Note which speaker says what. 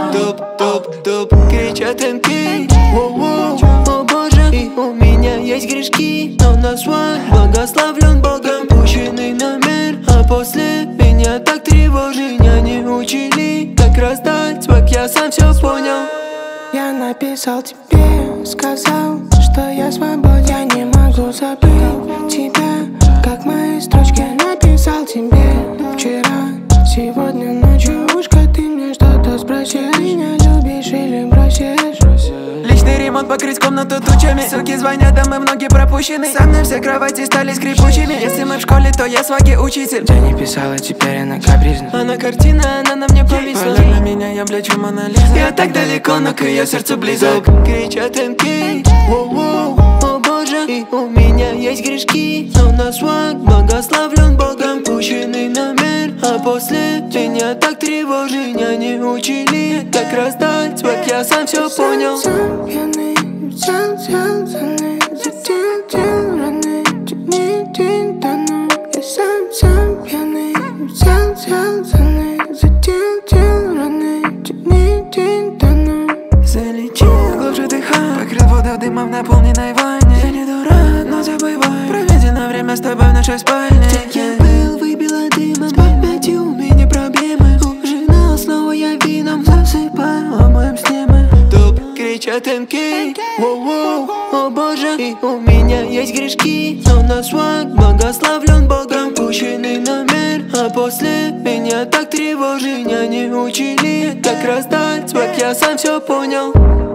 Speaker 1: Топ, кричат МК. О боже, и у меня есть грешки, но на свой благословлен Богом пущенный номер. А после меня так тревожения не учили, как раздать свак, я сам все понял.
Speaker 2: Я написал тебе, сказал, что я свободен. Я не могу забыть тебя, как мои строчки написал тебе вчера. Сегодня ночью ушко ты мне что-то спросишь. Меня любишь или бросишь?
Speaker 1: Личный ремонт, покрыть комнату тучами. Суки звонят, а мы многие пропущены. Со мной все кровати стали скрипучими. Если мы в школе, то я сваги учитель.
Speaker 2: Я не писала, теперь она капризна.
Speaker 1: Она картина, она на мне повисла. Для меня я, блядь, Мона Лиза. Я так далеко, но к ее сердцу близок. Кричат МК. О боже, и у меня есть грешки, но на свак благословлен Богом пущенный номер. А после меня так тревожения не учили, как раздать свак, я сам все понял.
Speaker 2: Сам пьяный, взял, задел раны, день тону. Я сам пьяный, взял, задел раны, день тону.
Speaker 1: Залечи, глубже дыхай, покрыл водой дымом в наполненной ванне. Я не дурак, но забывай, проведено время с тобой в нашей спальне. Где я был, выбило дымом, с памятью у меня проблемы. Ужинал, снова я вином засыпаю, омоем с темы. Топ, кричат МК. О боже, и у меня есть грешки, но на свак благословлен Богом пущенный номер. А после меня так тревожения не учили, как раздать свак, я сам все понял.